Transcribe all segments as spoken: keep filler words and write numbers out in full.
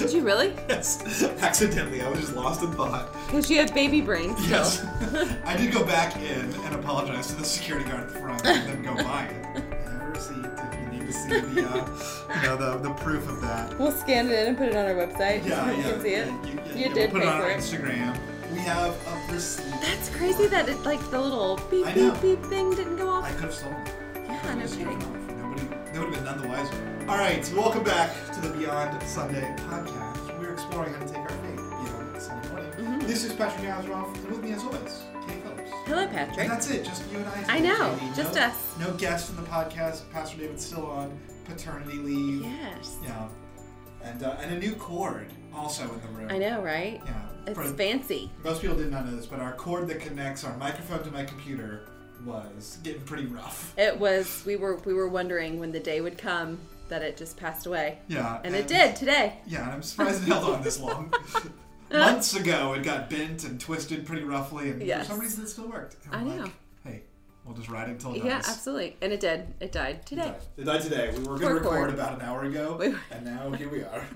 Did you really? Yes. Accidentally. I was just lost in thought. Because you have baby brain still. Yes. I did go back in and apologize to the security guard at the front and then go buy it. I have a receipt if you need to see the, uh, you know, the, the proof of that. We'll scan it in and put it on our website. Yeah, so yeah. You can see it. Yeah, you, yeah, you yeah, did we'll put pay it on for our it. Instagram. We have a receipt. That's crazy that it, like the little beep, I know. beep, beep thing didn't go off. I could have stolen it. Yeah, no kidding. Nobody, they would have been none the wiser. All right, so welcome back to the Beyond Sunday podcast. We're exploring how to take our faith beyond Sunday morning. Mm-hmm. This is Patrick Yazroff, and with me as always, Kate Phillips. Hello, Patrick. And that's it, just you and I. I know, Katie. just no, us. No guest in the podcast. Pastor David's still on paternity leave. Yes. Yeah. And uh, and a new cord also in the room. I know, right? Yeah. It's For, fancy. Most people did not know this, but our cord that connects our microphone to my computer was getting pretty rough. It was. We were we were wondering when the day would come that it just passed away. Yeah. And, and it did today. Yeah, and I'm surprised it held on this long. Months ago, it got bent and twisted pretty roughly, and yes. for some reason it still worked. And I I'm know. Like, hey, we'll just ride it until it dies. Yeah, absolutely. And it did. It died today. It died, it died today. We were going to Poor record cord. about an hour ago, We- and now here we are.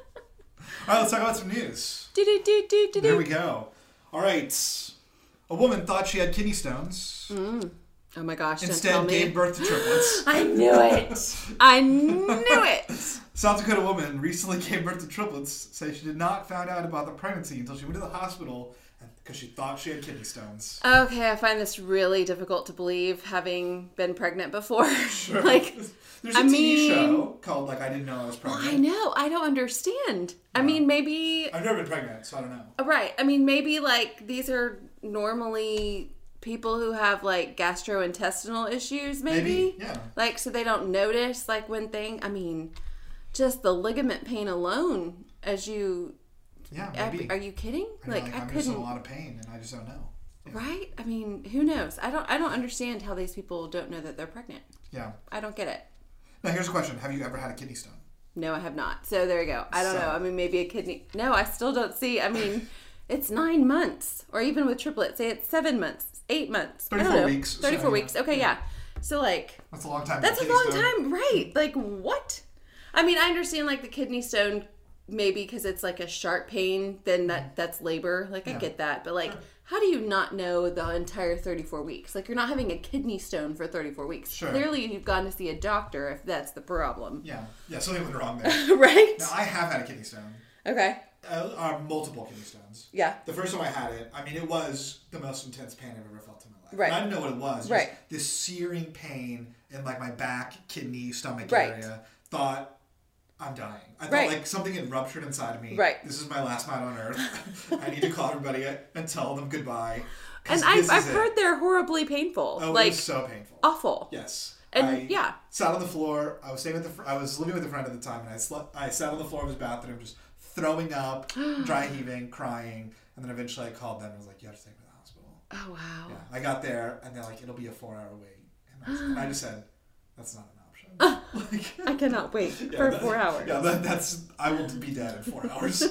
All right, let's talk about some news. Do do do do do. There we go. All right. A woman thought she had kidney stones. Mm. Oh my gosh! Don't Instead, tell me. gave birth to triplets. I knew it. I knew it. South Dakota woman recently gave birth to triplets. Say she did not find out about the pregnancy until she went to the hospital because she thought she had kidney stones. Okay, I find this really difficult to believe, having been pregnant before. Sure. like, There's a I T V mean, show called like I Didn't Know I Was well, Pregnant. I know. I don't understand. I mean, maybe. I've never been pregnant, so I don't know. Right. I mean, maybe like these are normally people who have like gastrointestinal issues, maybe. Maybe, yeah. Like, so they don't notice like when thing. I mean, just the ligament pain alone, as you. Yeah, maybe. Are you kidding? I like, like, I I'm couldn't. just in a lot of pain, and I just don't know. Yeah. Right? I mean, who knows? I don't. I don't understand how these people don't know that they're pregnant. Yeah. I don't get it. Now, here's a question: have you ever had a kidney stone? No, I have not. So there you go. I don't So- know. I mean, maybe a kidney. No, I still don't see. I mean, it's nine months, or even with triplets, say it's seven months, eight months. I don't thirty-four know. weeks. Thirty-four So, weeks. Okay, yeah. So like, That's a long time. that's for a kidney long stone. time, right? Like what? I mean, I understand like the kidney stone, maybe because it's like a sharp pain, then that that's labor. Like I Yeah. get that, but like, Sure. how do you not know the entire thirty-four weeks? Like you're not having a kidney stone for thirty-four weeks. Sure. Clearly, you've gone to see a doctor if that's the problem. Yeah, yeah. Something went wrong there. right? Now, I have had a kidney stone. Okay. Uh, uh, multiple kidney stones. Yeah. The first time I had it, I mean, it was the most intense pain I've ever felt in my life. Right. And I didn't know what it was. Just Right. this searing pain in like my back, kidney, stomach Right. area. Thought, I'm dying. I thought Right. like something had ruptured inside of me. Right. This is my last night on earth. I need to call everybody and tell them goodbye. 'Cause And I've, this I've is it. heard they're horribly painful. Oh, like, it was so painful. awful. Yes. And, I yeah. sat on the floor. I was staying with the. fr- I was living with a friend at the time, and I slept. I sat on the floor of his bathroom, just throwing up, dry heaving, crying, and then eventually I called them and was like, "You have to take me to the hospital." Oh, wow. Yeah. I got there, and they're like, "It'll be a four-hour wait," and I, was, and I just said, "That's not an option." like, I cannot wait yeah, for that- four hours. Yeah, that, that's. I will be dead in four hours.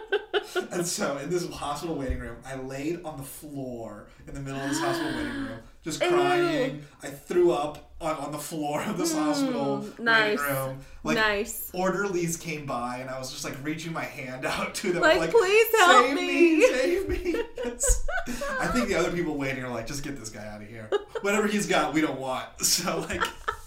And so in this hospital waiting room, I laid on the floor in the middle of this hospital waiting room, just crying. I threw up on, on the floor of this hospital nice. waiting room. Like, Nice. orderlies came by, and I was just like reaching my hand out to them, Like, like, please help save me." save me. Yes. I think the other people waiting are like, just get this guy out of here. Whatever he's got, we don't want. So like,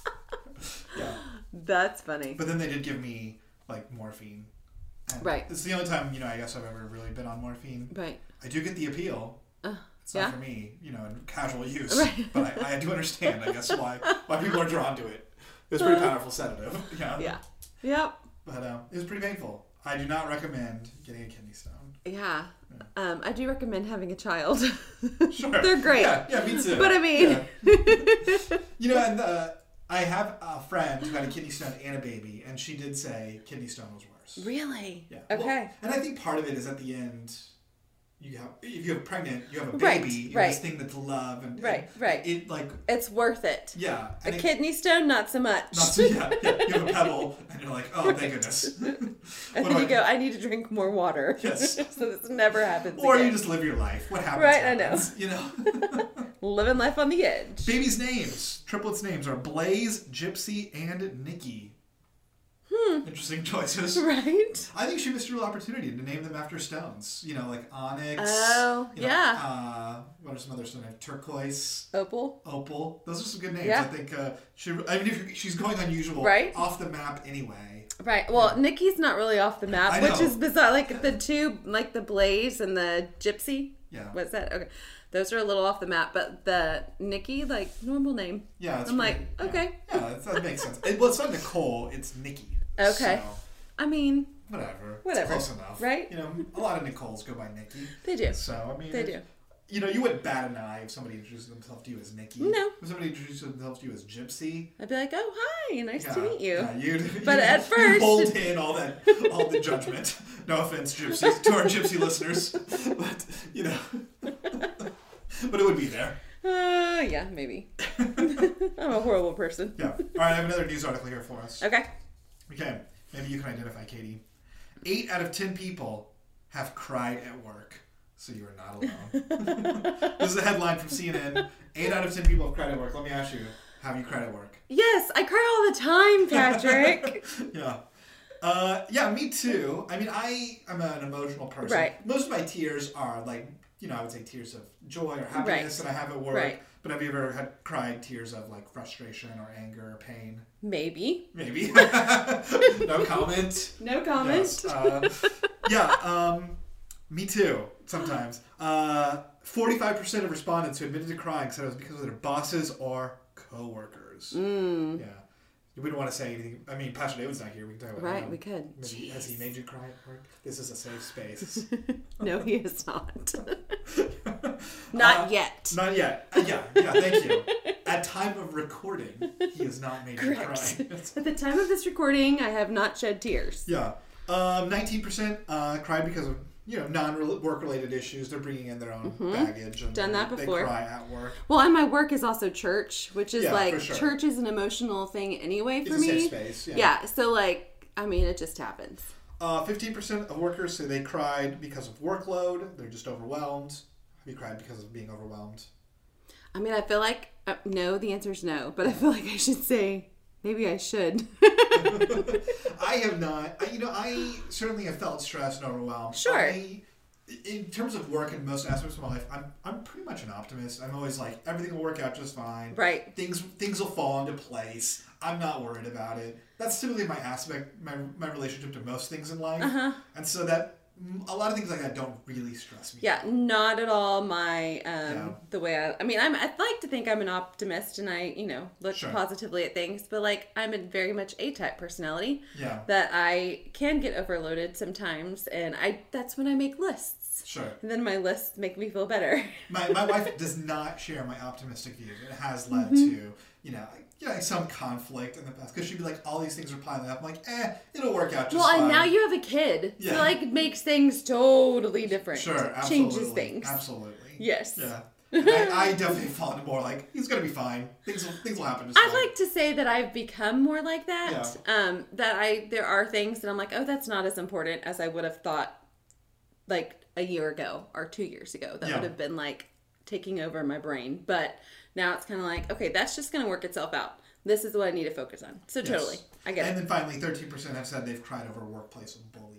yeah. That's funny. But then they did give me like morphine. And Right. This is the only time, you know, I guess I've ever really been on morphine. Right. I do get the appeal. Uh, It's yeah. not for me, you know, in casual use. Right. But I, I do understand, I guess, why why people are drawn to it. It was a pretty powerful sedative. Yeah. Yeah. Yep. But um, it was pretty painful. I do not recommend getting a kidney stone. Yeah. Um, I do recommend having a child. Sure. They're great. Yeah, yeah, me too. But I mean... Yeah. You know, and uh, I have a friend who had a kidney stone and a baby, and she did say kidney stone was worse. Really? Yeah. Okay. Well, and I think part of it is at the end, you have if you're pregnant, you have a Right, baby, you right. have this thing that's love, and Right, and right. It like It's worth it. yeah, A and it, kidney stone, not so much. not so, yeah, yeah, you have a pebble, and you're like, oh, thank goodness. And What then do you I go, do? I need to drink more water. Yes. So this never happens Or again. you just live your life. What happens? Right, I know. happens, You know. Living life on the edge. Babies' names, triplets' names are Blaze, Gypsy, and Nikki. Hmm. Hmm. Interesting choices. Right? I think she missed a real opportunity to name them after stones. You know, like onyx. Oh, you know, yeah. Uh, what are some other stones? Turquoise. Opal. Opal. Those are some good names. Yeah. I think uh, she. I mean, if she's going unusual, Right? off the map anyway. Right. Well, Nikki's not really off the map, I which know. is bizarre. Like the two, like the Blaze and the Gypsy. Yeah. What's that? Okay. Those are a little off the map, but the Nikki, like, normal name. Yeah. It's I'm pretty- like, yeah. okay. Yeah, it's, that makes sense. It, well, it's not Nicole. It's Nikki. Okay. So, I mean, whatever. Whatever. It's close enough. Right? You know, a lot of Nicoles go by Nikki. they do. So, I mean. They it- do. You know, you wouldn't bat an eye if somebody introduced themselves to you as Nikki. No. If somebody introduced themselves to you as Gypsy. I'd be like, oh, hi, nice Yeah, to meet you. Yeah, you'd, But you'd, at you'd first- hold in all that, all the judgment. No offense, gypsies, to our gypsy listeners, but you know, but it would be there. Uh, yeah, maybe. I'm a horrible person. Yeah. All right, I have another news article here for us. Okay. Okay, maybe you can identify, Katie. Eight out of ten people have cried at work. So you are not alone. This is a headline from C N N. Eight out of ten people have cried at work. Let me ask you, have you cried at work? Yes, I cry all the time, Patrick. Yeah. Uh, yeah, me too. I mean, I am an emotional person. Right. Most of my tears are like, you know, I would say tears of joy or happiness Right. that I have at work. Right. But have you ever had cried tears of like frustration or anger or pain? Maybe. Maybe. No comment. No comment. Yes. Uh, yeah. Um, me too. Sometimes. Uh, forty-five percent of respondents who admitted to crying said it was because of their bosses or coworkers. Mm. Yeah. We don't want to say anything. I mean, Pastor David's not here. We can talk about Right, him. we could. Maybe, has he made you cry at work? This is a safe space. No, he is not. Not Uh, yet. Not yet. Uh, yeah, yeah, thank you. At time of recording, he has not made you Correct. cry. At the time of this recording, I have not shed tears. Yeah. Um, nineteen percent uh, cried because of, you know, non-work related issues. They're bringing in their own baggage. And Done that they, before. They cry at work. Well, and my work is also church, which is Yeah, like, for sure. church is an emotional thing anyway for It's a me. safe space. Yeah. Yeah, so like, I mean, it just happens. Uh, fifteen percent of workers say they cried because of workload. They're just overwhelmed. Have you cried because of being overwhelmed? I mean, I feel like, uh, no, the answer is no, but I feel like I should say, maybe I should. I have not. I, you know, I certainly have felt stressed and overwhelmed. Sure. I, in terms of work and most aspects of my life, I'm I'm pretty much an optimist. I'm always like, everything will work out just fine. Right. Things things will fall into place. I'm not worried about it. That's typically my aspect, my my relationship to most things in life. Uh-huh. And so that a lot of things like that don't really stress me. Yeah, not at all my, um, Yeah. the way I, I mean, I'm, I'd like to think I'm an optimist and I, you know, look Sure. positively at things, but like, I'm a very much A-type personality Yeah. that I can get overloaded sometimes, and I, that's when I make lists. Sure. And then my lists make me feel better. My my wife does not share my optimistic views. It has led Mm-hmm. to, you know, you know, some conflict in the past. Because she'd be like, all these things are piling up. I'm like, eh, it'll work out just Well, fine. and now you have a kid, Yeah. so like it makes things totally different. Sure, absolutely. Changes things. Absolutely. Yes. Yeah. And I, I definitely fall into more like, he's going to be fine. Things will, things will happen just I'd fine. like to say that I've become more like that. Um, that I there are things that I'm like, oh, that's not as important as I would have thought, like a year ago or two years ago. That Yeah. would have been like taking over my brain. But now it's kind of like, okay, that's just going to work itself out. This is what I need to focus on. So Yes. totally, I get And it. then finally, thirteen percent have said they've cried over workplace bullying.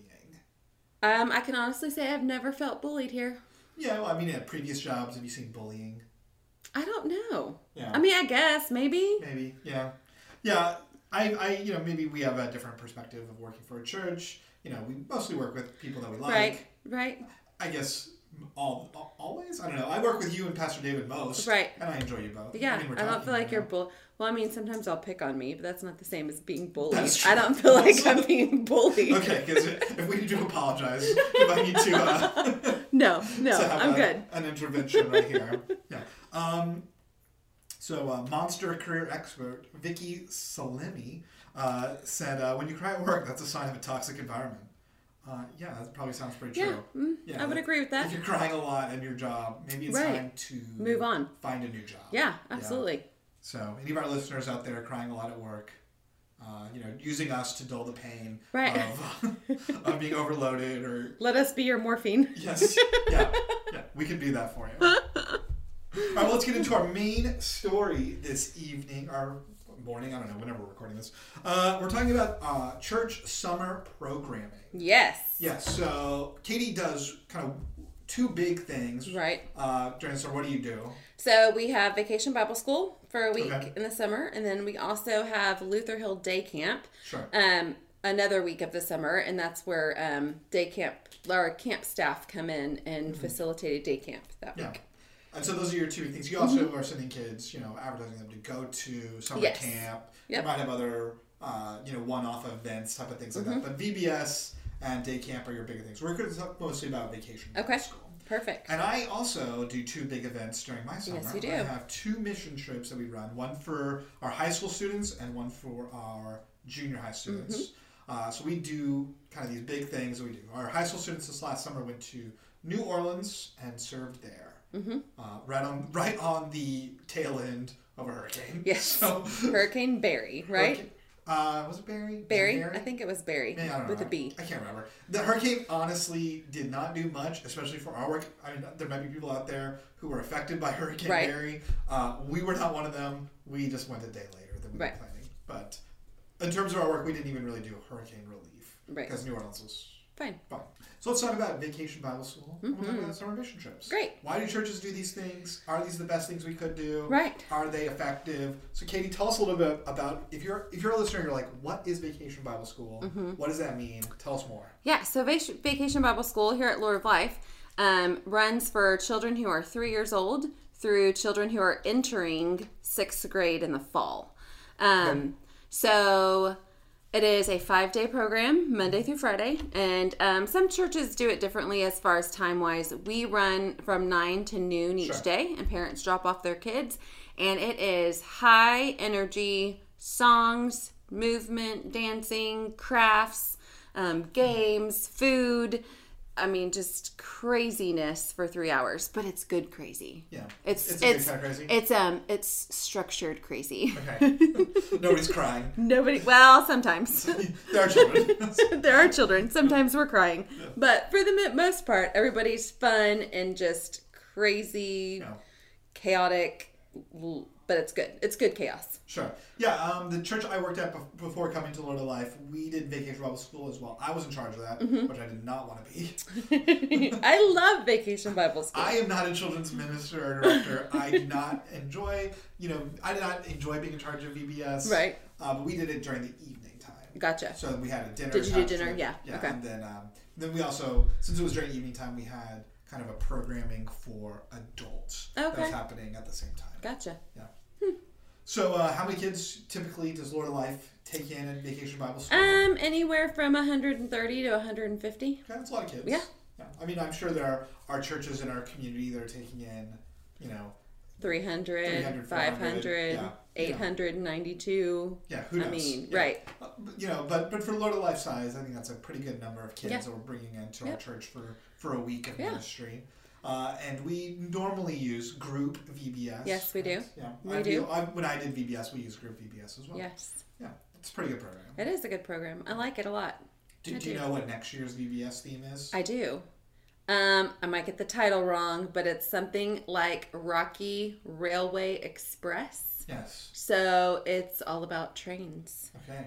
Um, I can honestly say I've never felt bullied here. Yeah, well, I mean, at previous jobs, have you seen bullying? I don't know. Yeah. I mean, I guess maybe. Maybe, yeah. Yeah, I, I, you know, maybe we have a different perspective of working for a church. You know, we mostly work with people that we like. Right. Right. I guess all, al- always? I don't know. I work with you and Pastor David most. Right. And I enjoy you both. Yeah, mean, we're I don't talking feel like right you're now. bull. Well, I mean, sometimes I'll pick on me, but that's not the same as being bullied. That's true. I don't feel like I'm being bullied. Okay, because if we need to apologize, if I need to, uh, No, no, to have I'm a- good. an intervention right here. Yeah. Um, so, uh, monster career expert Vicky Salemi uh, said, uh, when you cry at work, that's a sign of a toxic environment. Uh, yeah, that probably sounds pretty Yeah, true. mm, Yeah, I would that- agree with that. If you're crying a lot in your job, maybe it's Right. time to Move on. find a new job. Yeah, absolutely. So, any of our listeners out there crying a lot at work, uh, you know, using us to dull the pain Right. of, of being overloaded or... Let us be your morphine. Yes. Yeah. Yeah. We can do that for you. All right, well, let's get into our main story this evening. Our morning. I don't know, whenever we're recording this. Uh, we're talking about uh, church summer programming. Yes. Yes. So Katie does kind of two big things. Right. Uh, during the summer, what do you do? So we have Vacation Bible School for a week Okay. in the summer, and then we also have Luther Hill Day Camp. Sure. Um, another week of the summer, and that's where um, day camp, our camp staff come in and mm-hmm. facilitate a day camp that yeah. week. And so those are your two things. You also mm-hmm. are sending kids, you know, advertising them to go to summer yes. camp. Yep. You might have other, uh, you know, one-off events, type of things like mm-hmm. that. But V B S and day camp are your bigger things. We're going to talk mostly about vacation okay. school. Perfect. And I also do two big events during my summer. Yes, you do. I have two mission trips that we run. One for our high school students and one for our junior high students. Mm-hmm. Uh, so we do kind of these big things that we do. Our high school students this last summer went to New Orleans and served there. Mm-hmm. Uh, right on, right on the tail end of a hurricane. Yes. So, Hurricane Barry, right? Hurricane, uh, was it Barry? Was Barry? It Barry? I think it was Barry. Man, I don't with know. a B. I can't remember. The hurricane honestly did not do much, especially for our work. I mean, there might be people out there who were affected by Hurricane right. Barry. Uh, we were not one of them. We just went a day later than we right. were planning. But in terms of our work, we didn't even really do hurricane relief. Right. Because New Orleans was fine. Fine. So let's talk about Vacation Bible School. Mm-hmm. We'll talk about summer mission trips. Great. Why do churches do these things? Are these the best things we could do? Right. Are they effective? So Katie, tell us a little bit about, if you're if you're a listener, you're like, what is Vacation Bible School? Mm-hmm. What does that mean? Tell us more. Yeah, so Vac- Vacation Bible School here at Lord of Life um, runs for children who are three years old through children who are entering sixth grade in the fall. Um, okay. So it is a five-day program, Monday through Friday, and um, some churches do it differently as far as time-wise. We run from nine to noon each sure. day, and parents drop off their kids, and it is high-energy songs, movement, dancing, crafts, um, games, food. I mean, just craziness for three hours, but it's good crazy. Yeah, it's it's it's kind of crazy. It's um it's structured crazy. Okay, nobody's crying. Nobody. Well, sometimes there are children. There are children. Sometimes we're crying, yeah. But for the most part, everybody's fun and just crazy, yeah. chaotic. But it's good. It's good chaos. Sure. Yeah, um, the church I worked at before coming to Lord of Life, we did Vacation Bible School as well. I was in charge of that, mm-hmm. which I did not want to be. I love Vacation Bible School. I am not a children's minister or director. I do not enjoy, you know, I did not enjoy being in charge of V B S. Right. Uh, but we did it during the evening time. Gotcha. So we had a dinner. Did you do dinner? Yeah. Yeah. Okay. And then, um, then we also, since it was during evening time, we had kind of a programming for adults okay. that was happening at the same time. Gotcha. Yeah. Hmm. So, uh, how many kids typically does Lord of Life take in at Vacation Bible School? Um, anywhere from one hundred thirty to one hundred fifty. Okay, that's a lot of kids. Yeah. Yeah. I mean, I'm sure there are, are churches in our community that are taking in, you know, three hundred, five hundred, yeah. eight hundred ninety-two. Yeah, who knows? I mean, yeah. right. Uh, you know, but but for Lord of Life size, I think that's a pretty good number of kids yeah. that we're bringing into yep. our church for, for a week of yeah. ministry. Uh, and we normally use group V B S. Yes, we do. Yeah, we I do. do I, when I did V B S, we used group V B S as well. Yes. Yeah, it's a pretty good program. It is a good program. I like it a lot. Do, do, do you know what next year's V B S theme is? I do. Um, I might get the title wrong, but it's something like Rocky Railway Express. Yes. So it's all about trains. Okay.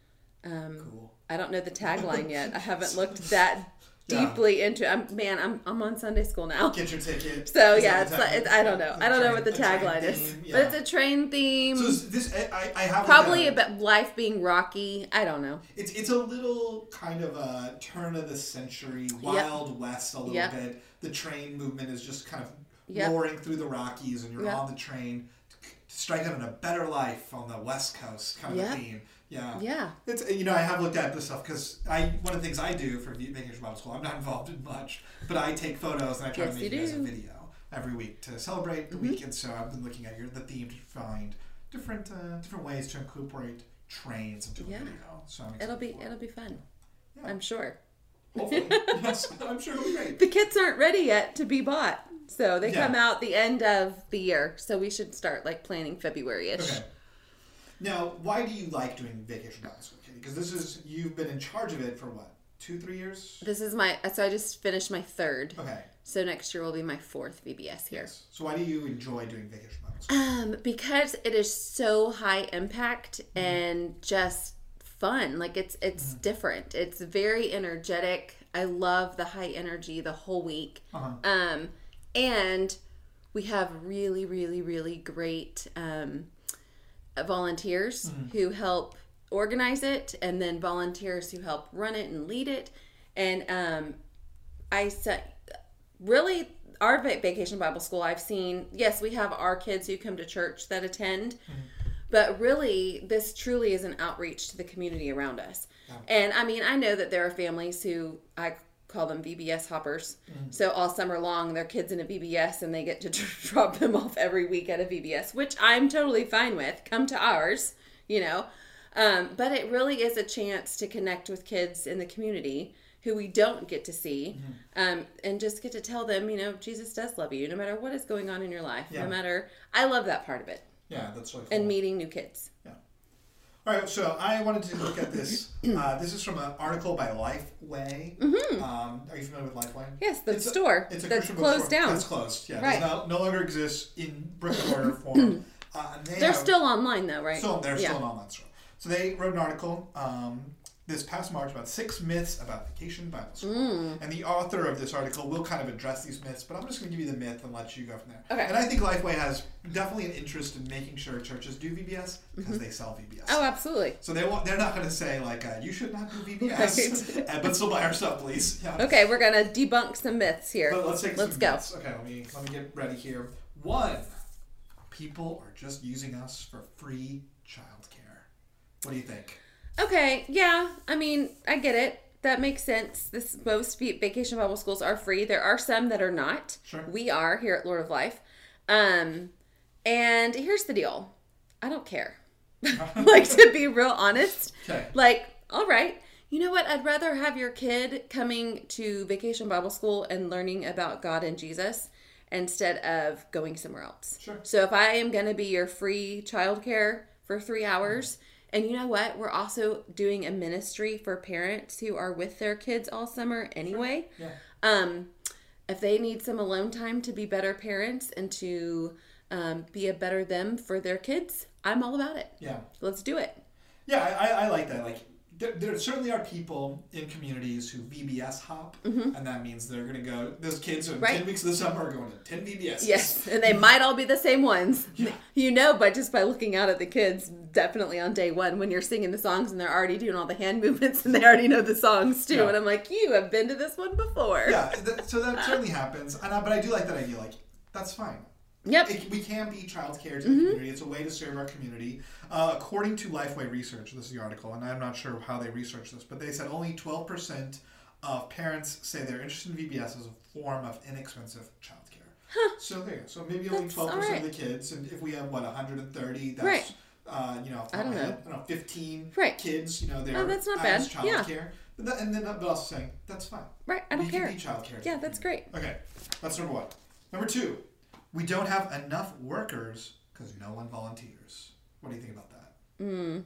Um, cool. I don't know the tagline yet. I haven't looked that deeply yeah. into. I'm man. I'm I'm on Sunday school now. Get your ticket. So is yeah, it's like it's, I don't know. I don't train, know what the tagline is, yeah. But it's a train theme. So this I I have probably about life being rocky. I don't know. It's it's a little kind of a turn of the century, Wild yep. West a little yep. bit. The train movement is just kind of yep. roaring through the Rockies, and you're yep. on the train to strike out on a better life on the West Coast, kind of yep. a theme. Yeah. Yeah. It's you know I have looked at this stuff because I one of the things I do for Vacation Bible School, I'm not involved in much, but I take photos and I try yes, to make you guys a video every week to celebrate the mm-hmm. week. And so I've been looking at your the theme to find different uh, different ways to incorporate trains into yeah. a video. So I'm it'll be it'll be fun. Yeah. I'm sure. Hopefully, yes, I'm sure it'll be great. The kits aren't ready yet to be bought, so they yeah. come out the end of the year. So we should start like planning February-ish. Okay. Now, why do you like doing Vacation Bible School, Katie? Because this is, you've been in charge of it for what? two, three years? This is my, so I just finished my third. Okay. So next year will be my fourth V B S here. Yes. So why do you enjoy doing Vacation Bible School? Um, because it is so high impact mm-hmm. and just fun. Like it's it's mm-hmm. different. It's very energetic. I love the high energy the whole week. Uh-huh. Um, and we have really, really, really great um, volunteers mm-hmm. who help organize it, and then volunteers who help run it and lead it. And um, I said, really, our Vacation Bible School, I've seen, yes, we have our kids who come to church that attend, mm-hmm. but really, this truly is an outreach to the community around us. Yeah. And I mean, I know that there are families who, I call them V B S hoppers. Mm-hmm. So all summer long, their kids in a V B S and they get to drop them off every week at a V B S, which I'm totally fine with. Come to ours, you know. Um, but it really is a chance to connect with kids in the community who we don't get to see, mm-hmm. um, and just get to tell them, you know, Jesus does love you no matter what is going on in your life. Yeah. No matter, I love that part of it. Yeah, that's really cool. And meeting new kids. Yeah. All right, so I wanted to look at this. Uh, this is from an article by Lifeway. Mm-hmm. Um, are you familiar with Lifeway? Yes, the it's store. A, it's a that's Christian closed bookstore. down. That's closed. Yeah, right. no, no longer exists in brick and mortar form. Uh, and they they're have, still online though, right? So they're yeah. still an online store. So they wrote an article um, this past March about six myths about Vacation Bible School. Mm. And the author of this article will kind of address these myths, but I'm just going to give you the myth and let you go from there. Okay. And I think Lifeway has definitely an interest in making sure churches do V B S because mm-hmm. they sell V B S. Oh, absolutely. So they won't, they're not going to say, like, uh, you should not do V B S, right. uh, but still buy our stuff, please. Yeah. Okay, we're going to debunk some myths here. But let's take let's some go. myths. Okay, let me, let me get ready here. One, people are just using us for free childcare. What do you think? Okay, yeah. I mean, I get it. That makes sense. This most Vacation Bible Schools are free. There are some that are not. Sure. We are here at Lord of Life. Um, and here's the deal. I don't care. Like, to be real honest. Okay. Like, all right. You know what? I'd rather have your kid coming to Vacation Bible School and learning about God and Jesus instead of going somewhere else. Sure. So if I am going to be your free childcare for three hours, mm-hmm. and you know what? We're also doing a ministry for parents who are with their kids all summer anyway. Sure. Yeah. Um, if they need some alone time to be better parents and to um, be a better them for their kids, I'm all about it. Yeah. Let's do it. Yeah, I, I like that. Like, there, there certainly are people in communities who V B S hop, mm-hmm. and that means they're going to go, those kids in right. ten weeks of the summer are going to ten V B Ss. Yes, and they might all be the same ones. Yeah. You know, but just by looking out at the kids, definitely on day one, when you're singing the songs and they're already doing all the hand movements and they already know the songs too. Yeah. And I'm like, you have been to this one before. Yeah, th- so that certainly happens. And I, but I do like that idea. Like, that's fine. Yep. It, we can be childcare to the mm-hmm. community. It's a way to serve our community. Uh, according to Lifeway Research, this is the article, and I'm not sure how they researched this, but they said only twelve percent of parents say they're interested in V B S as a form of inexpensive childcare. Huh. So there you go. So maybe only that's twelve percent right. of the kids, and if we have, what, one hundred thirty, that's, right. uh, you know, I don't know. Head, I don't know, fifteen right. kids, you know, they're oh, that's not as bad. childcare. Yeah. But that, and then but also saying, that's fine. Right, I don't we care. We can be childcare. Yeah, that's great. Okay, that's number one. Number two. We don't have enough workers because no one volunteers. What do you think about that? Mm.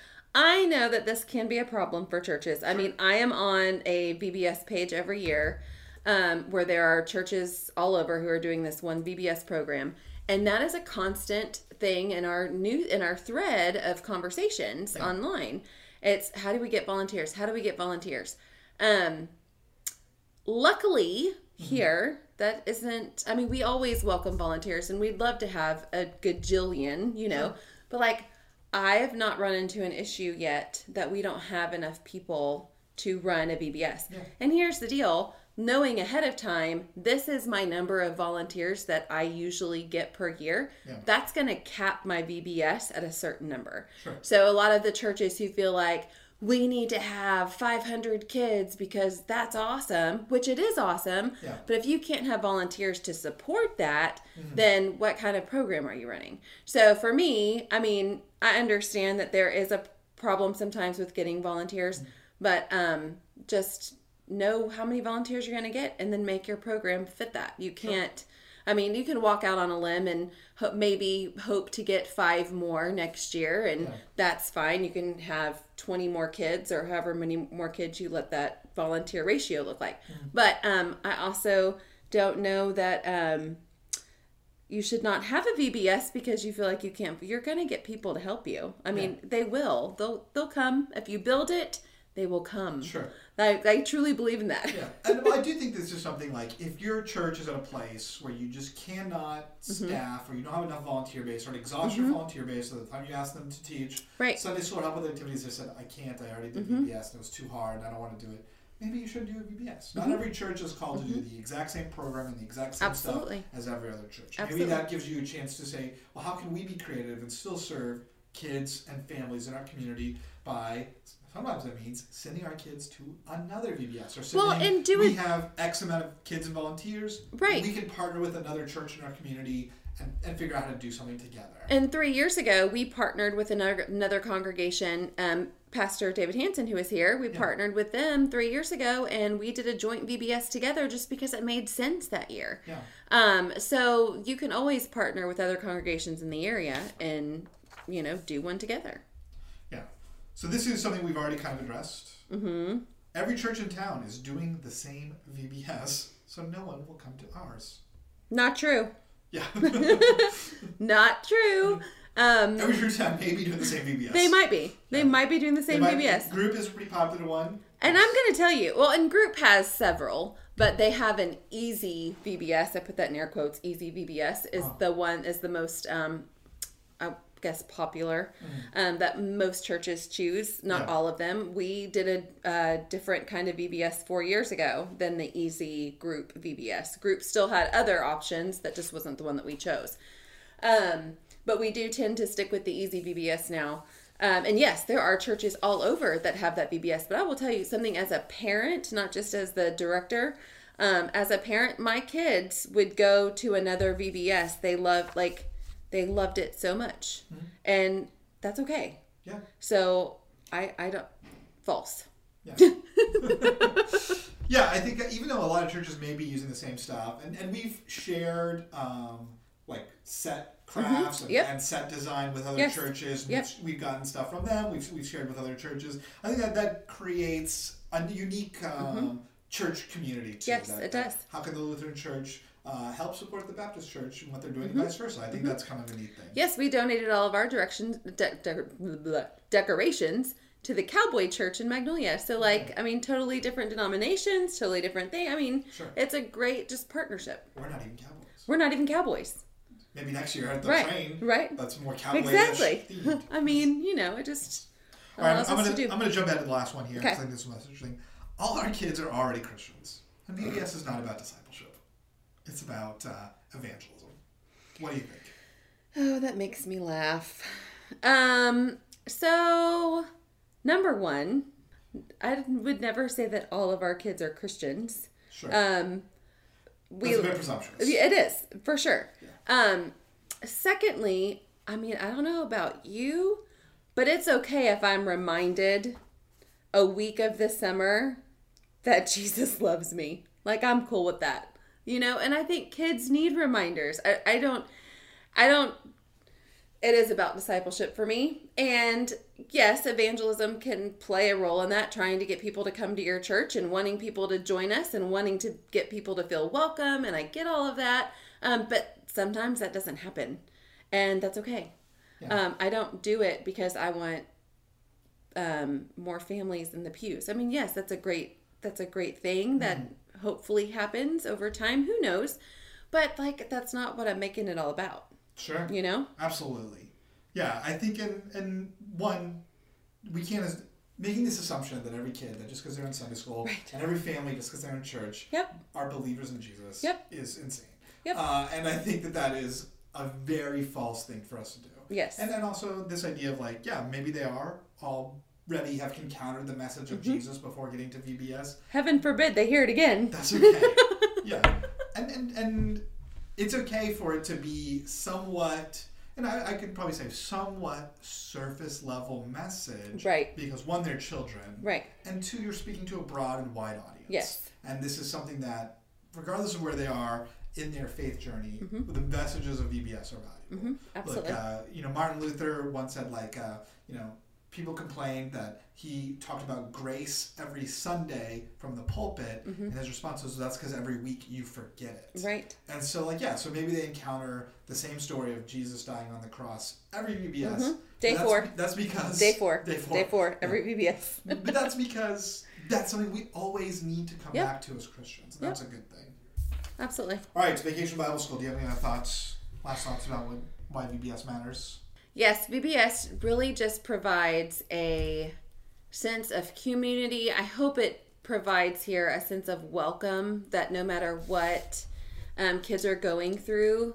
I know that this can be a problem for churches. I mean, I am on a V B S page every year um, where there are churches all over who are doing this one V B S program. And that is a constant thing in our new in our thread of conversations yeah. online. It's how do we get volunteers? How do we get volunteers? Um, luckily, mm-hmm. here... That isn't, I mean, we always welcome volunteers and we'd love to have a gajillion, you know, sure. but like, I have not run into an issue yet that we don't have enough people to run a V B S. Yeah. And here's the deal, knowing ahead of time, this is my number of volunteers that I usually get per year. Yeah. That's going to cap my V B S at a certain number. Sure. So a lot of the churches who feel like, we need to have five hundred kids because that's awesome, which it is awesome. Yeah. But if you can't have volunteers to support that, mm-hmm. then what kind of program are you running? So for me, I mean, I understand that there is a problem sometimes with getting volunteers, mm-hmm. but um, just know how many volunteers you're going to get and then make your program fit that. You can't, sure. I mean, you can walk out on a limb and ho- maybe hope to get five more next year, and yeah. that's fine. You can have twenty more kids or however many more kids you let that volunteer ratio look like. Mm-hmm. But um, I also don't know that um, you should not have a V B S because you feel like you can't. You're going to get people to help you. I mean, yeah. they will. They'll they'll come. If you build it, they will come. Sure. I, I truly believe in that. Yeah. And I do think this is something like if your church is at a place where you just cannot staff mm-hmm. or you don't have enough volunteer base or exhaust mm-hmm. your volunteer base by the time you ask them to teach right. Sunday school or help with activities, they said, I can't, I already did mm-hmm. V B S and it was too hard and I don't want to do it. Maybe you should do a V B S. Mm-hmm. Not every church is called mm-hmm. to do the exact same program and the exact same Absolutely. stuff as every other church. Absolutely. Maybe that gives you a chance to say, well, how can we be creative and still serve kids and families in our community by... Sometimes that means sending our kids to another V B S or sending, well, and do we it, have X amount of kids and volunteers. Right. We can partner with another church in our community and, and figure out how to do something together. And three years ago, we partnered with another, another congregation, um, Pastor David Hansen, who is here. We yeah. partnered with them three years ago, and we did a joint V B S together just because it made sense that year. Yeah. Um. So you can always partner with other congregations in the area and, you know, do one together. Yeah. So this is something we've already kind of addressed. Mm-hmm. Every church in town is doing the same V B S, so no one will come to ours. Not true. Yeah. Not true. Um, Every church in town may be doing the same V B S. They might be. They yeah. might be doing the same might, V B S. Group is a pretty popular one. And I'm going to tell you, well, and Group has several, but they have an easy V B S. I put that in air quotes. Easy V B S is oh. the one, is the most... Um, I guess popular mm-hmm. um, that most churches choose, not yeah. all of them. We did a, a different kind of V B S four years ago than the easy group V B S. Group still had other options, that just wasn't the one that we chose. Um, but we do tend to stick with the easy V B S now. Um, and yes, there are churches all over that have that V B S, but I will tell you something as a parent, not just as the director. Um, as a parent, my kids would go to another V B S. They love, like, They loved it so much. Mm-hmm. And that's okay. Yeah. So I I don't false. Yeah. Yeah, I think that even though a lot of churches may be using the same stuff, and, and we've shared um, like set crafts mm-hmm. and, yep. and set design with other yes. churches. Yep. We've, we've gotten stuff from them. We've we've shared with other churches. I think that that creates a unique um, mm-hmm. church community too. Yes, that, it does. How can the Lutheran Church Uh, help support the Baptist Church and what they're doing, mm-hmm. and vice versa. I think mm-hmm. that's kind of a neat thing. Yes, we donated all of our directions, de- de- decorations to the Cowboy Church in Magnolia. So, like, okay. I mean, totally different denominations, totally different thing. I mean, sure. It's a great just partnership. We're not even Cowboys. We're not even Cowboys. Maybe next year at the right. train, right? That's more Cowboy-ish exactly. themed. I mean, you know, it just all right, allows I'm us gonna, to do. I'm going to jump ahead to the last one here because okay. I think this is interesting. All our kids are already Christians. And V B S is not about discipleship. It's about uh, evangelism. What do you think? Oh, that makes me laugh. Um, so, number one, I would never say that all of our kids are Christians. Sure. Um, we, That's a bit presumptuous. It is, for sure. Yeah. Um, secondly, I mean, I don't know about you, but it's okay if I'm reminded a week of the summer that Jesus loves me. Like, I'm cool with that. You know, and I think kids need reminders. I, I don't, I don't, it is about discipleship for me. And yes, evangelism can play a role in that, trying to get people to come to your church and wanting people to join us and wanting to get people to feel welcome. And I get all of that. Um, but sometimes that doesn't happen. And that's okay. Yeah. Um, I don't do it because I want um, more families in the pews. I mean, yes, that's a great, that's a great thing that mm. hopefully happens over time. Who knows? But, like, that's not what I'm making it all about. Sure. You know? Absolutely. Yeah, I think in, in one, we can't, making this assumption that every kid, that just because they're in Sunday school, right. and every family, just because they're in church, yep. are believers in Jesus, yep. is insane. Yep. Uh, and I think that that is a very false thing for us to do. Yes. And then also this idea of, like, yeah, maybe they are already have encountered the message of mm-hmm. Jesus before getting to V B S. Heaven forbid they hear it again. That's okay. Yeah. And, and and it's okay for it to be somewhat, and I, I could probably say somewhat surface level message. Right. Because one, they're children. Right. And two, you're speaking to a broad and wide audience. Yes. And this is something that, regardless of where they are, in their faith journey, Mm-hmm. the messages of V B S are valuable. Mm-hmm. Absolutely. Like, uh, you know, Martin Luther once said, like, uh, you know, people complained that he talked about grace every Sunday from the pulpit, Mm-hmm. and his response was, that's because every week you forget it. Right. And so, like, yeah, so maybe they encounter the same story of Jesus dying on the cross every V B S. Mm-hmm. Day that's, four. That's because... Day four. Day four. Day four. Every Yeah. V B S. But that's because that's something we always need to come Yep. back to as Christians. And that's Yep. a good thing. Absolutely. All right, so Vacation Bible School. Do you have any other thoughts, last thoughts about what, why V B S matters? Yes, V B S really just provides a sense of community. I hope it provides here a sense of welcome, that no matter what um, kids are going through,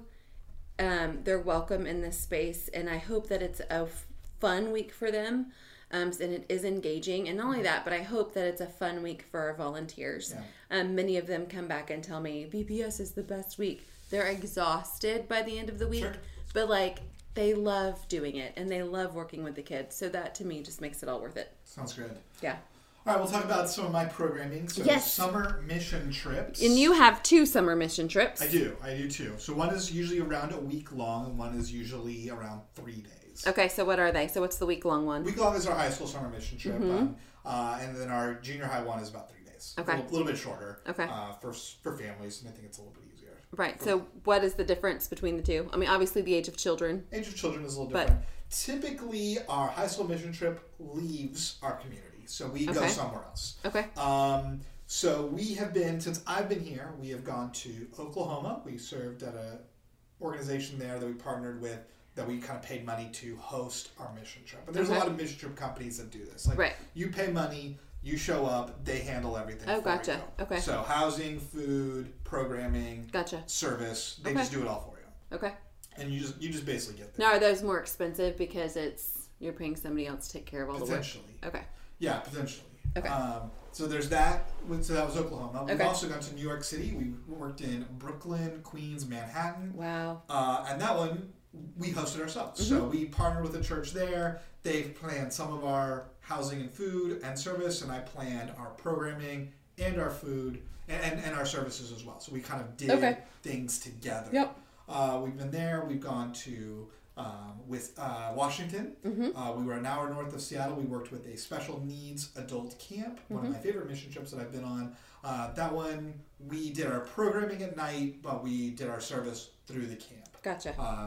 um, they're welcome in this space. And I hope that it's a f- fun week for them. Um, and it is engaging. And not only that, but I hope that it's a fun week for our volunteers. Yeah. Um, many of them come back and tell me, V B S is the best week. They're exhausted by the end of the week. Sure. But like, they love doing it and they love working with the kids. So that to me just makes it all worth it. Sounds good. Yeah. All right, we'll talk about some of my programming. So Yes. summer mission trips. And you have two summer mission trips. I do. I do too. So one is usually around a week long, and one is usually around three days. Okay, so what are they? So what's the week long one? Week long is our high school summer mission trip, Mm-hmm. um, uh, and then our junior high one is about three days. Okay. A little, little bit shorter. Okay. Uh, for for families, and I think it's a little bit easier. Right. So what is the difference between the two? I mean, obviously the age of children. Age of children is a little But- different. Typically, our high school mission trip leaves our community, so we go Okay. somewhere else. Okay. Um, so we have been, since I've been here, we have gone to Oklahoma. We served at a organization there that we partnered with, that we kind of paid money to host our mission trip. But there's Okay. a lot of mission trip companies that do this. Like, Right. you pay money, you show up, they handle everything. Oh, for gotcha. you. Okay. So housing, food, programming, Gotcha. service, they Okay. just do it all for you. Okay. And you just you just basically get there. Now, are those more expensive because it's you're paying somebody else to take care of all the work? Potentially. Okay. Yeah, potentially. Okay. Um, so there's that. So that was Oklahoma. We've Okay. also gone to New York City. We worked in Brooklyn, Queens, Manhattan. Wow. Uh, and that one, we hosted ourselves. Mm-hmm. So we partnered with a church there. They've planned some of our housing and food and service, and I planned our programming and our food and, and, and our services as well. So we kind of did Okay. things together. Yep. Uh, we've been there. We've gone to um, with uh, Washington. Mm-hmm. Uh, we were an hour north of Seattle. We worked with a special needs adult camp, one Mm-hmm. of my favorite mission trips that I've been on. Uh, that one, we did our programming at night, but we did our service through the camp. Gotcha. Um,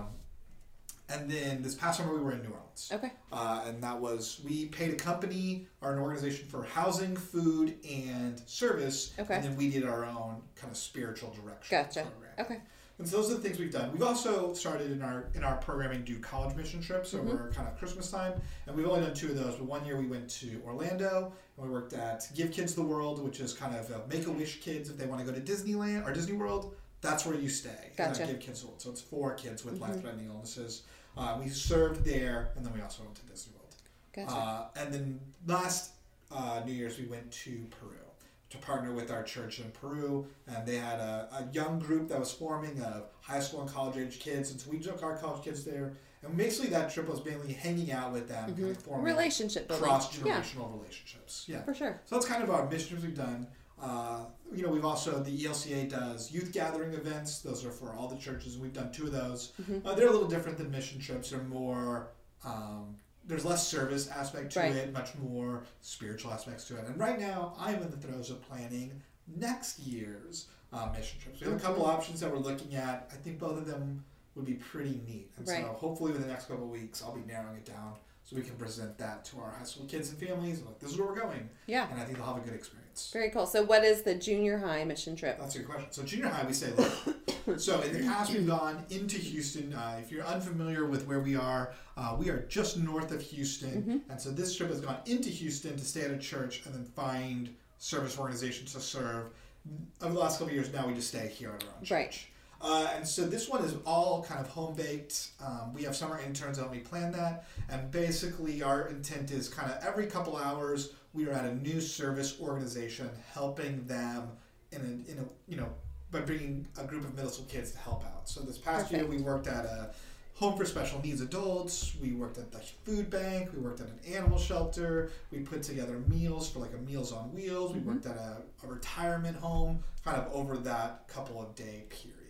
and then this past summer, we were in New Orleans. Okay. Uh, and that was, we paid a company or an organization for housing, food, and service. Okay. And then we did our own kind of spiritual direction Gotcha. program. Okay. And so those are the things we've done. We've also started in our in our programming do college mission trips over Mm-hmm. kind of Christmas time, and we've only done two of those. But one year we went to Orlando and we worked at Give Kids the World, which is kind of a Make a Wish kids if they want to go to Disneyland or Disney World. That's where you stay. Gotcha. At Give Kids the World. So it's for kids with life-threatening illnesses. Uh, we served there, and then we also went to Disney World. Gotcha. Uh, and then last uh, New Year's we went to Peru to partner with our church in Peru, and they had a, a young group that was forming of high school and college age kids, and so we took our college kids there, and basically that trip was mainly hanging out with them, kind of forming Relationship building. cross Yeah, generational relationships. Yeah, for sure. so that's kind of our missions we've done. Uh, you know, we've also, the E L C A does youth gathering events. Those are for all the churches, and we've done two of those. Mm-hmm. Uh, they're a little different than mission trips. They're more, um, there's less service aspect to Right. it, much more spiritual aspects to it. And right now, I'm in the throes of planning next year's uh, mission trips. We have a couple Mm-hmm. options that we're looking at. I think both of them would be pretty neat. And Right. so hopefully within the next couple of weeks, I'll be narrowing it down so we can present that to our high school kids and families. Like, this is where we're going. Yeah. And I think they'll have a good experience. Very cool. So what is the junior high mission trip? That's a good question. So junior high, we say local. So in the past, we've gone into Houston. Uh, if you're unfamiliar with where we are, uh, we are just north of Houston. Mm-hmm. And so this trip has gone into Houston to stay at a church and then find service organizations to serve. Over the last couple of years now, we just stay here at our own church. Right. Uh, and so this one is all kind of home baked. Um, we have summer interns and we plan that. And basically, our intent is kind of every couple hours we are at a new service organization, helping them in a, in a you know by bringing a group of middle school kids to help out. So this past year Perfect. we worked at a home for special needs adults. We worked at the food bank. We worked at an animal shelter. We put together meals for like a Meals on Wheels. We Mm-hmm. worked at a, a retirement home, kind of over that couple of day period.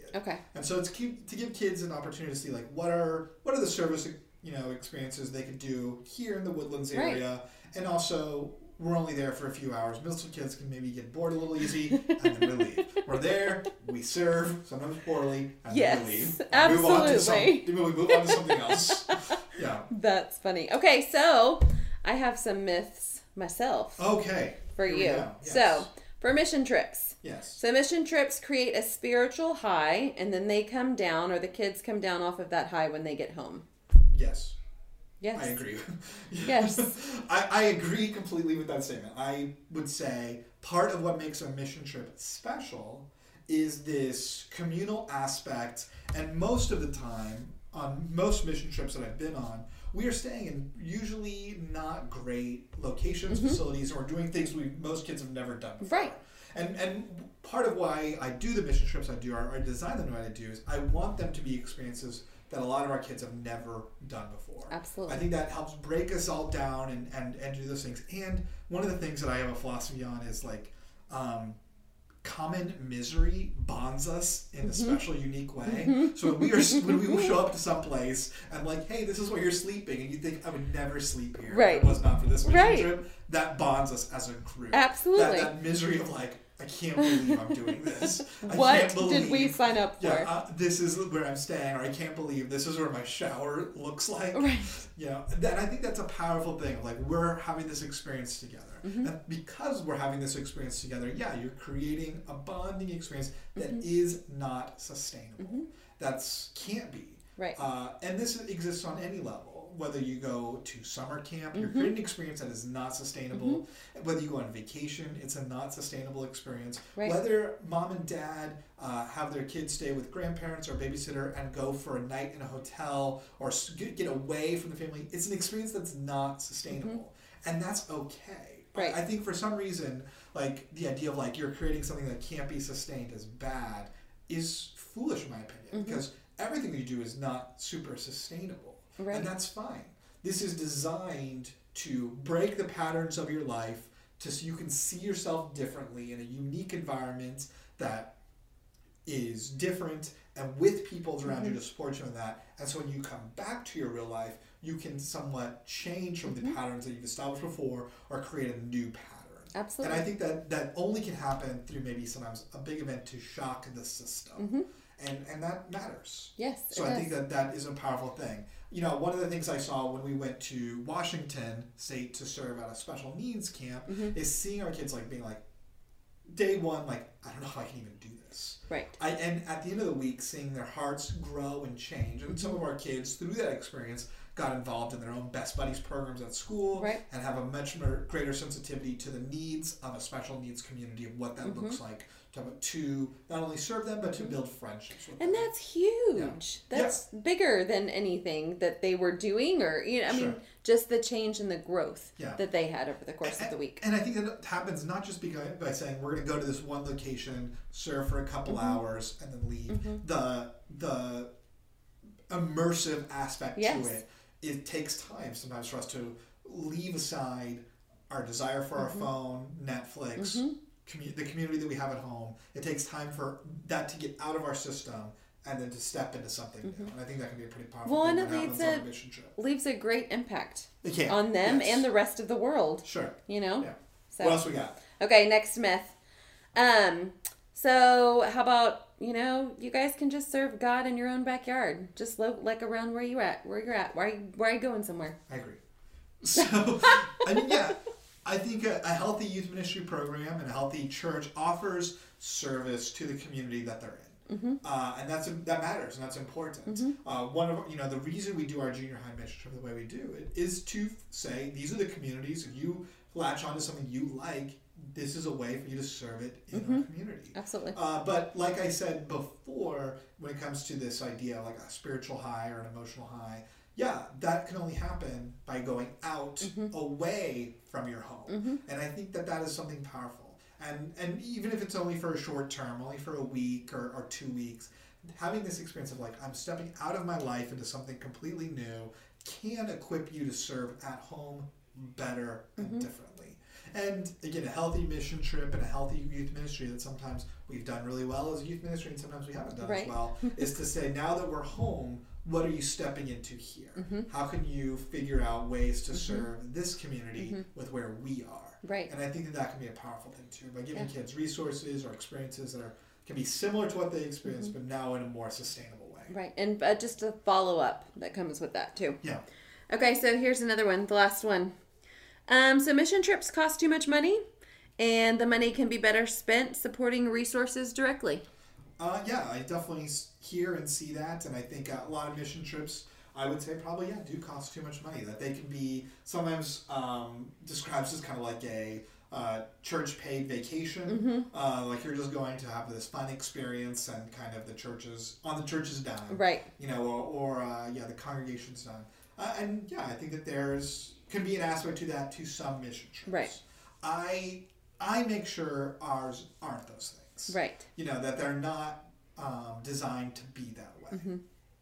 needed. Okay. And so it's keep, to give kids an opportunity to see like what are what are the service you know experiences they could do here in the Woodlands area, right. And also we're only there for a few hours. Middle school kids can maybe get bored a little easy and then we leave. We're there, we serve, sometimes poorly, and yes, then we leave. Absolutely. Move on to some, we move on to something else. Yeah. That's funny. Okay, so I have some myths myself. Okay. For Here you. Yes. So, for mission trips. Yes. So mission trips create a spiritual high, and then they come down, or the kids come down off of that high when they get home. Yes. Yes. I agree. Yes. I, I agree completely with that statement. I would say part of what makes a mission trip special is this communal aspect, and most of the time, on most mission trips that I've been on, we are staying in usually not great locations, mm-hmm. facilities, or doing things we most kids have never done before. Right. And and part of why I do the mission trips I do, or I design them the way I do, is I want them to be experiences that a lot of our kids have never done before. Absolutely. I think that helps break us all down and, and, and do those things. And one of the things that I have a philosophy on is like um, common misery bonds us in mm-hmm. a special, unique way. Mm-hmm. So when we are when we show up to some place and like, hey, this is where you're sleeping, and you think I would never sleep here right. if it was not for this mission right. trip, that bonds us as a group. Absolutely. That, that misery of like, I can't believe I'm doing this. I what can't believe, did we sign up for? Yeah, uh, this is where I'm staying, or I can't believe this is where my shower looks like. Right. You know, that I think that's a powerful thing. Like we're having this experience together, mm-hmm. and because we're having this experience together, yeah, you're creating a bonding experience that mm-hmm. is not sustainable. Mm-hmm. That's can't be. Right. Uh, and this exists on any level. Whether you go to summer camp, you're mm-hmm. creating an experience that is not sustainable. Mm-hmm. Whether you go on vacation, it's a not sustainable experience. Right. Whether mom and dad uh, have their kids stay with grandparents or babysitter and go for a night in a hotel or get away from the family, it's an experience that's not sustainable. Mm-hmm. And that's okay. Right. I think for some reason, like the idea of like you're creating something that can't be sustained as bad is foolish in my opinion, mm-hmm. because everything you do is not super sustainable. Right. And that's fine. This is designed to break the patterns of your life to so you can see yourself differently in a unique environment that is different and with people around mm-hmm. you to support you in that. And so when you come back to your real life, you can somewhat change from mm-hmm. the patterns that you've established before or create a new pattern. Absolutely. And I think that that only can happen through maybe sometimes a big event to shock the system. Mm-hmm. And and that matters. Yes. So I think that that is a powerful thing. You know, one of the things I saw when we went to Washington State to serve at a special needs camp mm-hmm. is seeing our kids like being like, day one, like, I don't know if I can even do this. Right. I and at the end of the week, seeing their hearts grow and change. And mm-hmm. some of our kids, through that experience, got involved in their own Best Buddies programs at school right. and have a much more greater sensitivity to the needs of a special needs community, of what that mm-hmm. looks like to, to not only serve them, but to build friendships with and them. And that's huge. Yeah. That's yeah. bigger than anything that they were doing, or, you know, I sure. mean, just the change and the growth yeah. that they had over the course and, of the week. And I think that happens not just because, by saying we're going to go to this one location, serve for a couple mm-hmm. hours, and then leave. Mm-hmm. The the immersive aspect yes. to it, it takes time sometimes for us to leave aside our desire for mm-hmm. our phone, Netflix, mm-hmm. commu- the community that we have at home. It takes time for that to get out of our system and then to step into something mm-hmm. new. And I think that can be a pretty powerful well, thing and that it happens leaves on a, a mission trip. leaves a great impact it can. on them yes. and the rest of the world. Sure. You know? Yeah. So. What else we got? Okay, next myth. Um, so how about, you know, you guys can just serve God in your own backyard. Just lo- like around where you're at, where you're at. Why are you, why are you going somewhere? I agree. So, I mean, yeah, I think a, a healthy youth ministry program and a healthy church offers service to the community that they're in. Mm-hmm. Uh, and that's that matters, and that's important. Mm-hmm. Uh, one of you know the reason we do our junior high mission trip the way we do it is to say these are the communities. If you latch onto something you like, this is a way for you to serve it in mm-hmm. our community. Absolutely. Uh, but like I said before, when it comes to this idea of like a spiritual high or an emotional high, yeah, that can only happen by going out mm-hmm. away from your home. Mm-hmm. And I think that that is something powerful. And and even if it's only for a short term, only for a week or, or two weeks, having this experience of like, I'm stepping out of my life into something completely new can equip you to serve at home better and mm-hmm. differently. And again, a healthy mission trip and a healthy youth ministry that sometimes we've done really well as a youth ministry and sometimes we haven't done right. as well is to say, now that we're home, what are you stepping into here? Mm-hmm. How can you figure out ways to mm-hmm. serve this community mm-hmm. with where we are? Right. And I think that that can be a powerful thing too, by giving yeah. kids resources or experiences that are can be similar to what they experienced, mm-hmm. but now in a more sustainable way. Right. And uh, just a follow-up that comes with that too. Yeah. Okay, so here's another one, the last one. Um, so mission trips cost too much money, and the money can be better spent supporting resources directly. Uh, yeah, I definitely hear and see that, and I think a lot of mission trips, I would say probably, yeah, do cost too much money. That they can be sometimes um, described as kind of like a uh, church-paid vacation, mm-hmm. uh, like you're just going to have this fun experience and kind of the church's, on the church's dime. Right. You know, or, or uh, yeah, the congregation's dime. Uh, and yeah, I think that there's, can be an aspect to that to some mission trips. Right. I, I make sure ours aren't those things. Right. You know, that they're not um, designed to be that way. Mm-hmm.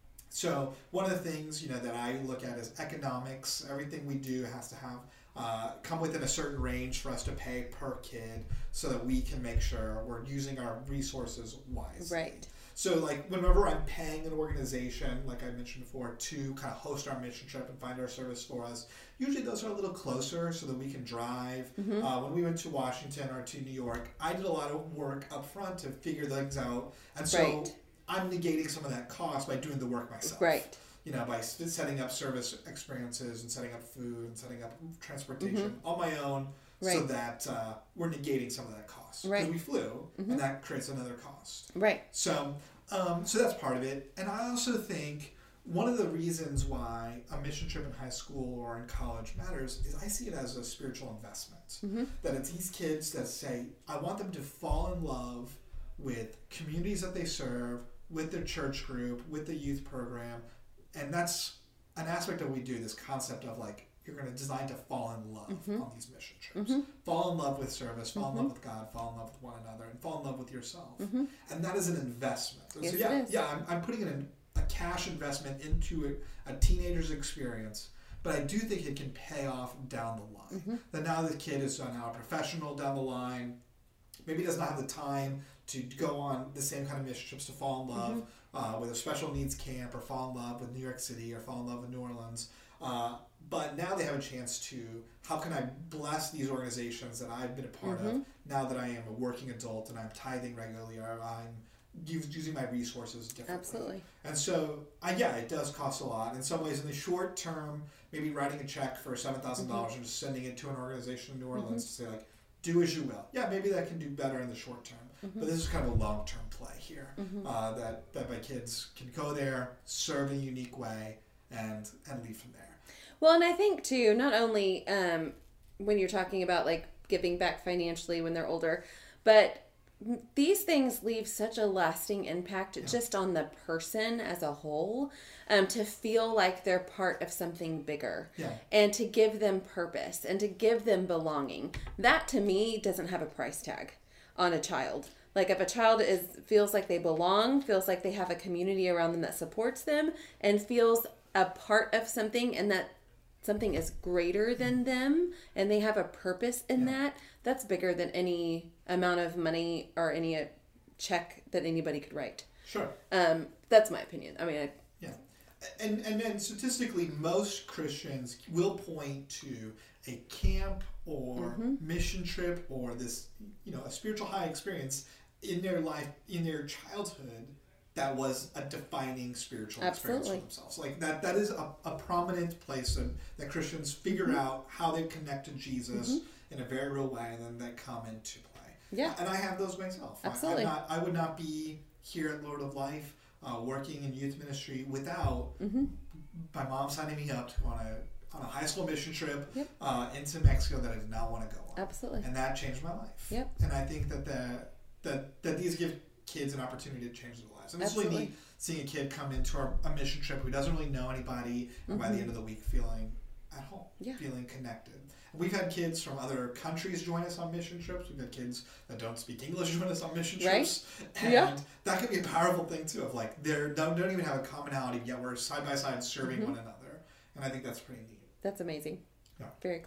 So one of the things, you know, that I look at is economics. Everything we do has to have, uh, come within a certain range for us to pay per kid so that we can make sure we're using our resources wisely. Right. So, like, whenever I'm paying an organization, like I mentioned before, to kind of host our mission trip and find our service for us, usually those are a little closer so that we can drive. Mm-hmm. Uh, when we went to Washington or to New York, I did a lot of work up front to figure things out. And so right. I'm negating some of that cost by doing the work myself. Right. You know, by setting up service experiences and setting up food and setting up transportation mm-hmm. on my own. Right. So that uh, we're negating some of that cost. Right. Because we flew, mm-hmm. and that creates another cost. Right. So, um, so that's part of it. And I also think one of the reasons why a mission trip in high school or in college matters is I see it as a spiritual investment. Mm-hmm. That it's these kids that say, I want them to fall in love with communities that they serve, with their church group, with the youth program. And that's an aspect of what we do, this concept of like, you're going to design to fall in love mm-hmm. on these mission trips. Mm-hmm. Fall in love with service, fall mm-hmm. in love with God, fall in love with one another, and fall in love with yourself. Mm-hmm. And that is an investment. And yes, so yeah, it is. yeah, I'm, I'm putting in a cash investment into a, a teenager's experience, but I do think it can pay off down the line. Mm-hmm. That now the kid is now a professional down the line, maybe does not have the time to go on the same kind of mission trips to fall in love mm-hmm. uh, with a special needs camp, or fall in love with New York City, or fall in love with New Orleans. Uh, but now they have a chance to, how can I bless these organizations that I've been a part mm-hmm. of now that I am a working adult and I'm tithing regularly, or I'm using my resources differently. Absolutely. And so, uh, yeah, it does cost a lot. In some ways, in the short term, maybe writing a check for seven thousand dollars mm-hmm. and just sending it to an organization in New Orleans mm-hmm. to say, like, do as you will. Yeah, maybe that can do better in the short term. Mm-hmm. But this is kind of a long-term play here. Mm-hmm. Uh, that, that my kids can go there, serve in a unique way, and and leave from there. Well, and I think, too, not only um, when you're talking about, like, giving back financially when they're older, but these things leave such a lasting impact yeah. just on the person as a whole, um, to feel like they're part of something bigger yeah. and to give them purpose and to give them belonging. That, to me, doesn't have a price tag on a child. Like, if a child is feels like they belong, feels like they have a community around them that supports them, and feels a part of something, and that something is greater than them, and they have a purpose in yeah. that, that's bigger than any amount of money or any uh, check that anybody could write. Sure. Um, that's my opinion. I mean, I, yeah. And, and and statistically, most Christians will point to a camp or mm-hmm. mission trip or this, you know, a spiritual high experience in their life, in their childhood, that was a defining spiritual Absolutely. experience for themselves. Like that, that is a, a prominent place that, that Christians figure mm-hmm. out how they connect to Jesus mm-hmm. in a very real way, and then they come into play. Yeah. And I have those myself. Absolutely. I, I'm not, I would not be here at Lord of Life uh, working in youth ministry without mm-hmm. my mom signing me up to go on a, on a high school mission trip yep. uh, into Mexico that I did not want to go on. Absolutely. And that changed my life. Yep. And I think that the, that, that these give kids an opportunity to change their lives. And it's really neat seeing a kid come into our, a mission trip who doesn't really know anybody, and mm-hmm. by the end of the week feeling at home, yeah. feeling connected. And we've had kids from other countries join us on mission trips. We've had kids that don't speak English join us on mission trips. Right? And yeah. that could be a powerful thing too, of like they don't, don't even have a commonality, yet we're side by side serving mm-hmm. one another. And I think that's pretty neat. That's amazing. Yeah. Very cool.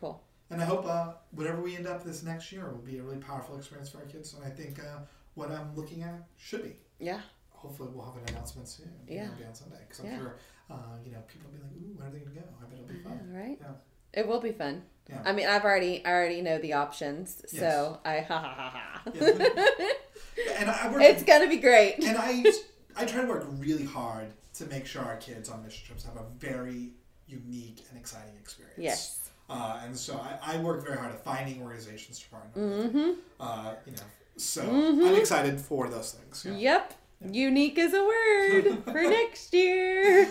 And I hope uh, whatever we end up this next year will be a really powerful experience for our kids. And I think uh, what I'm looking at should be. Yeah. Hopefully we'll have an announcement soon. Yeah. It'll be on Sunday. Because I'm yeah. sure, uh, you know, people will be like, ooh, where are they going to go? I bet it'll be fun. Yeah, right? Yeah. It will be fun. Yeah. I mean, I've already, I already know the options. Yes. So I, ha ha ha ha. Yeah. And I work, it's going to be great. And I, I try to work really hard to make sure our kids on mission trips have a very unique and exciting experience. Yes. Uh, and so I, I work very hard at finding organizations to partner mm-hmm. with. Uh, you know, so mm-hmm. I'm excited for those things. Yeah. Yep. Yeah. Unique is a word for next year.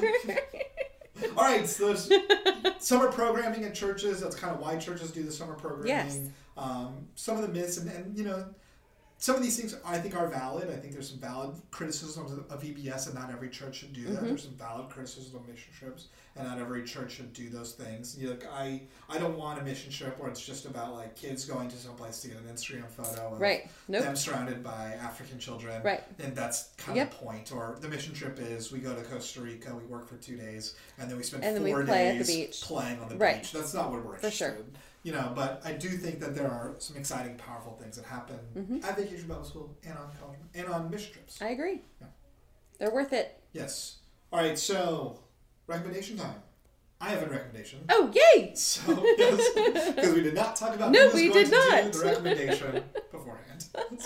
All right, so there's summer programming at churches. That's kind of why churches do the summer programming. Yes. Um, some of the myths, and, and you know, some of these things I think are valid. I think there's some valid criticisms of V B S, and not every church should do that. Mm-hmm. There's some valid criticisms of mission trips, and not every church should do those things. You know, like I, I don't want a mission trip where it's just about like kids going to some place to get an Instagram photo of right. nope. them surrounded by African children. Right. And that's kind yep. of the point. Or the mission trip is we go to Costa Rica, we work for two days, and then we spend and four then we play days at the beach. playing on the right. beach. That's not what we're interested for sure. in. You know, but I do think that there are some exciting, powerful things that happen mm-hmm. at Vacation Bible School and on college and on mission trips. I agree. Yeah. They're worth it. Yes. All right, so recommendation time. I have a recommendation. Oh, yay! So, yes, because we did not talk about no, who was we going did to not. do the recommendation beforehand.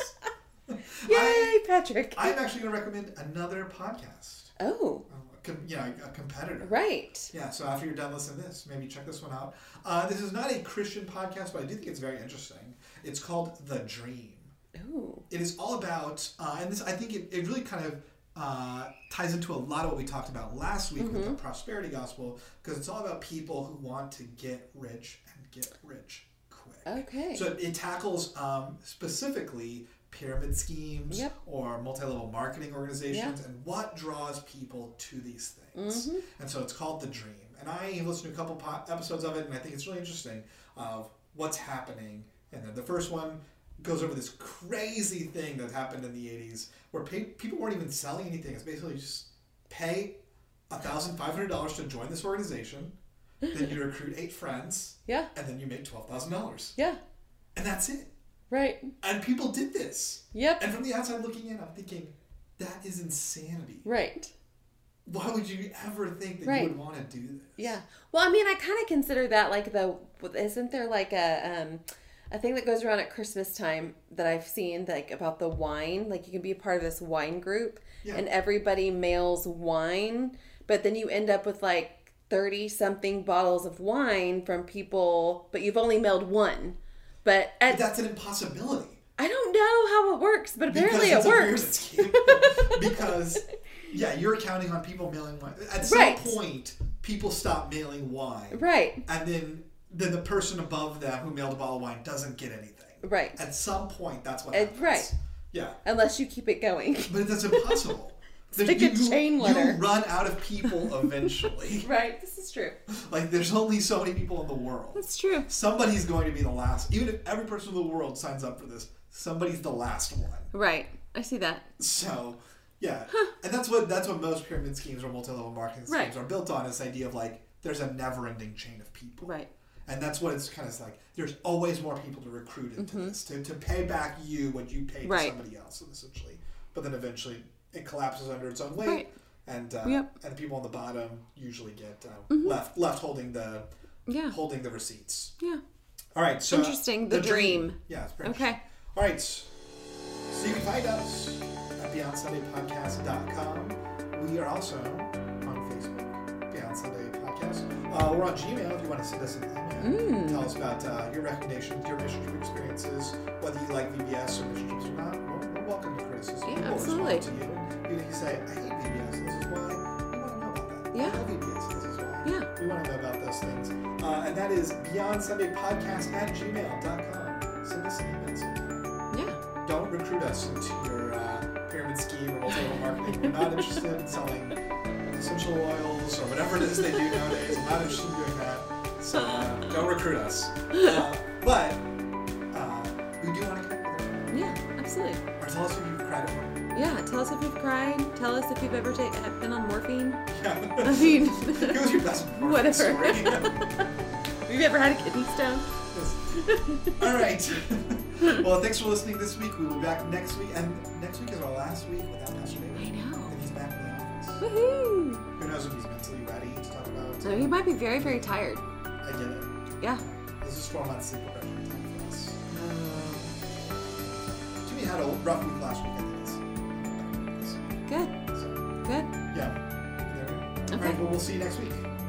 Yay, I, Patrick! I'm actually going to recommend another podcast. Oh. You know, a competitor. Right. Yeah, so after you're done listening to this, maybe check this one out. Uh, this is not a Christian podcast, but I do think it's very interesting. It's called The Dream. Ooh. It is all about, uh, and this I think it, it really kind of uh, ties into a lot of what we talked about last week mm-hmm. with the prosperity gospel, because it's all about people who want to get rich and get rich quick. Okay. So it, it tackles um, specifically pyramid schemes yep. or multi-level marketing organizations yep. and what draws people to these things. Mm-hmm. And so it's called The Dream. And I have listened to a couple po- episodes of it, and I think it's really interesting of what's happening. And then the first one goes over this crazy thing that happened in the eighties where pay- people weren't even selling anything. It's basically just pay one thousand five hundred dollars to join this organization, then you recruit eight friends, yeah, and then you make twelve thousand dollars. Yeah. And that's it. Right. And people did this. Yep. And from the outside looking in, I'm thinking, that is insanity. Right. Why would you ever think that right. you would want to do this? Yeah. Well, I mean, I kind of consider that like the, isn't there like a, um, a thing that goes around at Christmas time that I've seen like about the wine, like you can be a part of this wine group yeah. and everybody mails wine, but then you end up with like thirty something bottles of wine from people, but you've only mailed one. But, at, but that's an impossibility. I don't know how it works, but apparently because it works. Because, yeah, you're counting on people mailing wine. At some right. point, people stop mailing wine. Right. And then, then the person above them who mailed a bottle of wine doesn't get anything. Right. At some point, that's what uh, happens. Right. Yeah. Unless you keep it going. But that's impossible. It's like a chain letter. You run out of people eventually. Right, this is true. Like, there's only so many people in the world. That's true. Somebody's going to be the last. Even if every person in the world signs up for this, somebody's the last one. Right, I see that. So, yeah. Huh. And that's what that's what most pyramid schemes or multi-level marketing schemes right. are built on, is this idea of, like, there's a never-ending chain of people. Right. And that's what it's kind of like. There's always more people to recruit into mm-hmm. this, to, to pay back you what you paid right. to somebody else, essentially. But then eventually it collapses under its own weight. Right. And uh, yep. and the people on the bottom usually get uh, mm-hmm. left left holding the yeah. holding the receipts. Yeah. All right. So interesting. The, the dream. dream. Yeah. It's pretty okay. All right. So you can find us at beyond sunday podcast dot com. We are also on Facebook, Beyond Sunday Podcast. Uh, we're on Gmail if you want to send us an email. Mm. Tell us about uh, your recommendations, your mission trip experiences, whether you like V B S or mission trips or not. We're, we're welcome to criticism. Yeah, we'll absolutely. respond to you. Even if you say, I hate V B S, this is why, we want to know about that. Yeah. I love V B S, this is why. Yeah. We want to know about those things. Uh, and that is beyond sunday podcast at gmail dot com. Send us an email sometime. Yeah. Don't recruit us into your uh, pyramid scheme or multi-level marketing. We're not interested in selling essential oils or whatever it is they do nowadays. I'm not interested in doing that. So uh, don't recruit us. Uh, but uh, we do want to connect with you. Yeah, absolutely. Or tell us if you've cried at work. Yeah, tell us if you've cried. Tell us if you've ever ta- have been on morphine. Yeah. I mean, give us your best morphine whatever. story. Have you ever had a kidney stone? Yes. All right. Well, thanks for listening this week. We will be back next week, and next week is our last week without Pastor David. I know. And he's back in the office. Woohoo! Who knows if he's mentally ready to talk about? So he might be very, very tired. I get it. Yeah. This is four months sleep depression time for us. Jimmy had a rough week last week, I think. This week. Good. So, Good. yeah. There we go. Okay. All right, well, we'll see you next week.